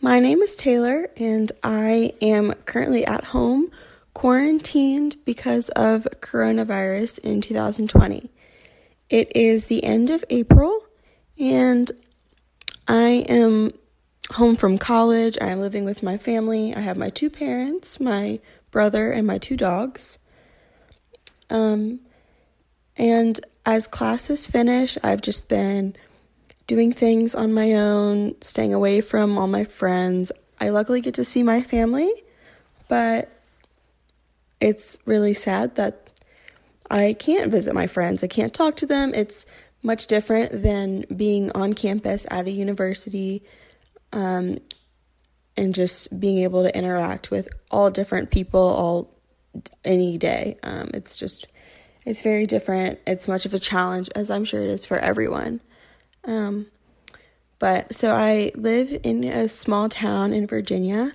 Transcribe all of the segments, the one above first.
My name is Taylor, and I am currently at home, quarantined because of coronavirus in 2020. It is the end of April, and I am home from college. I am living with my family. I have my two parents, my brother, and my two dogs. And as classes finish, I've just been doing things on my own, staying away from all my friends. I luckily get to see my family, but it's really sad that I can't visit my friends. I can't talk to them. It's much different than being on campus at a university, and just being able to interact with all different people any day. It's very different. It's much of a challenge, as I'm sure it is for everyone. But so I live in a small town in Virginia.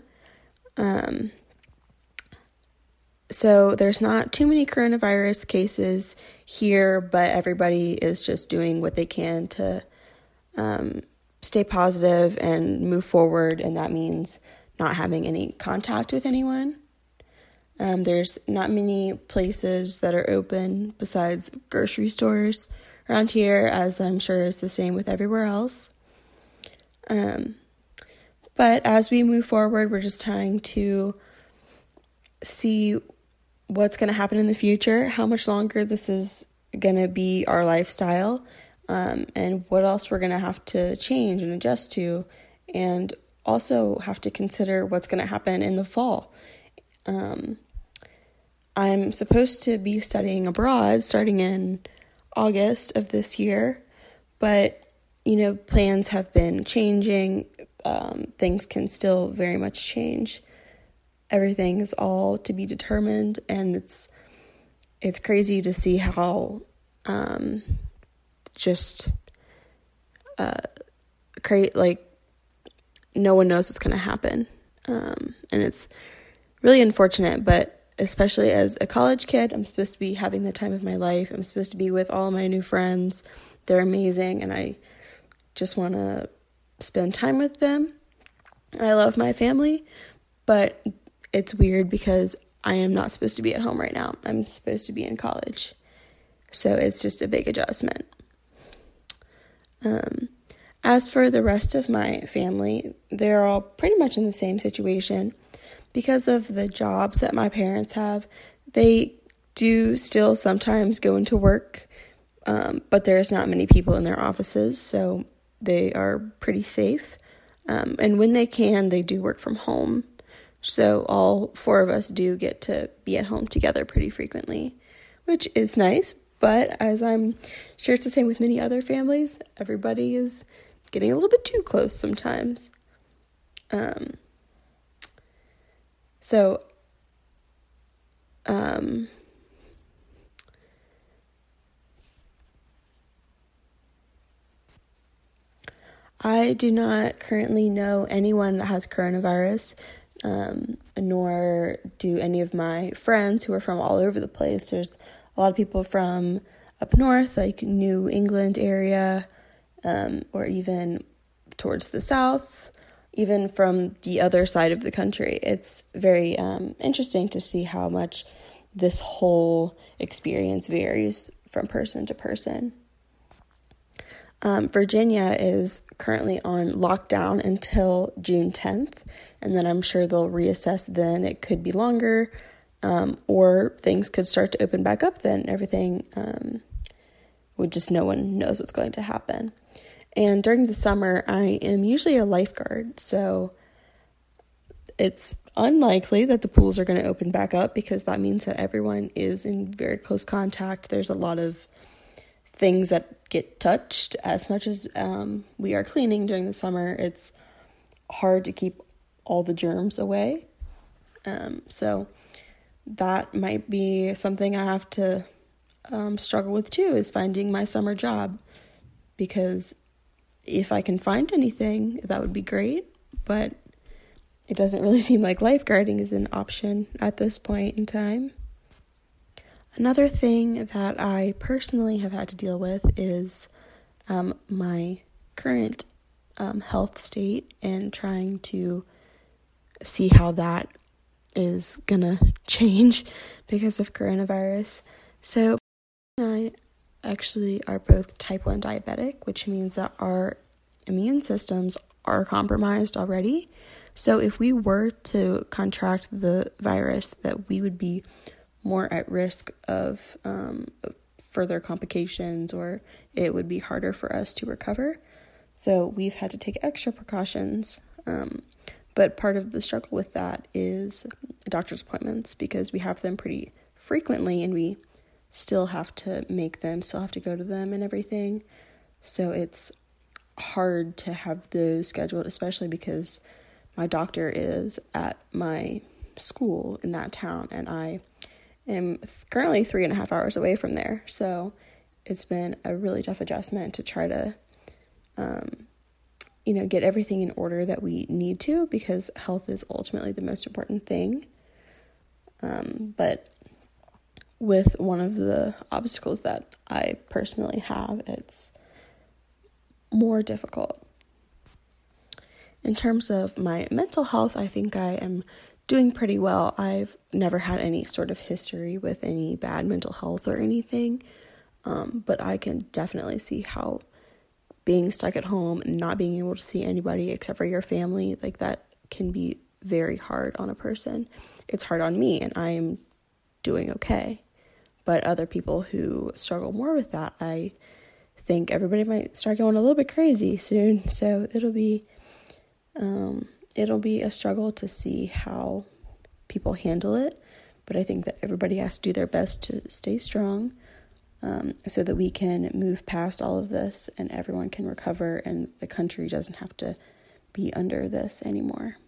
So there's not too many coronavirus cases here, but everybody is just doing what they can to stay positive and move forward, and that means not having any contact with anyone. There's not many places that are open besides grocery stores around here, as I'm sure is the same with everywhere else. But as we move forward, we're just trying to see what's going to happen in the future, how much longer this is going to be our lifestyle, and what else we're going to have to change and adjust to, and also have to consider what's going to happen in the fall. I'm supposed to be studying abroad starting in August of this year, but, plans have been changing. Things can still very much change. Everything is all to be determined, and it's crazy to see how no one knows what's going to happen, and it's really unfortunate. But especially as a college kid, I'm supposed to be having the time of my life. I'm supposed to be with all my new friends. They're amazing, and I just want to spend time with them. I love my family, but it's weird because I am not supposed to be at home right now. I'm supposed to be in college. So it's just a big adjustment. As for the rest of my family, they're all pretty much in the same situation. Because of the jobs that my parents have, they do still sometimes go into work, but there's not many people in their offices, so they are pretty safe. And when they can, they do work from home. So all four of us do get to be at home together pretty frequently, which is nice. But as I'm sure it's the same with many other families, everybody is getting a little bit too close sometimes. I do not currently know anyone that has coronavirus, nor do any of my friends who are from all over the place. There's a lot of people from up north, like New England area, or even towards the south, even from the other side of the country. It's very interesting to see how much this whole experience varies from person to person. Virginia is currently on lockdown until June 10th, and then I'm sure they'll reassess then. It could be longer, or things could start to open back up then. Everything no one knows what's going to happen. And during the summer, I am usually a lifeguard, so it's unlikely that the pools are going to open back up because that means that everyone is in very close contact. There's a lot of things that get touched. As much as we are cleaning during the summer, it's hard to keep all the germs away. So that might be something I have to struggle with too, is finding my summer job, because if I can find anything, that would be great, but it doesn't really seem like lifeguarding is an option at this point in time. Another thing that I personally have had to deal with is my current health state and trying to see how that is gonna change because of coronavirus. So I actually are both type 1 diabetic, which means that our immune systems are compromised already. So if we were to contract the virus, that we would be more at risk of further complications, or it would be harder for us to recover. So we've had to take extra precautions. But part of the struggle with that is doctor's appointments, because we have them pretty frequently and we still have to make them, still have to go to them and everything. So it's hard to have those scheduled, especially because my doctor is at my school in that town and I am currently 3.5 hours away from there. So it's been a really tough adjustment to try to get everything in order that we need to, because health is ultimately the most important thing. But with one of the obstacles that I personally have, it's more difficult. In terms of my mental health, I think I am doing pretty well. I've never had any sort of history with any bad mental health or anything, but I can definitely see how being stuck at home and not being able to see anybody except for your family, like that can be very hard on a person. It's hard on me, and I'm doing okay. But other people who struggle more with that, I think everybody might start going a little bit crazy soon. So it'll be a struggle to see how people handle it. But I think that everybody has to do their best to stay strong, so that we can move past all of this and everyone can recover and the country doesn't have to be under this anymore.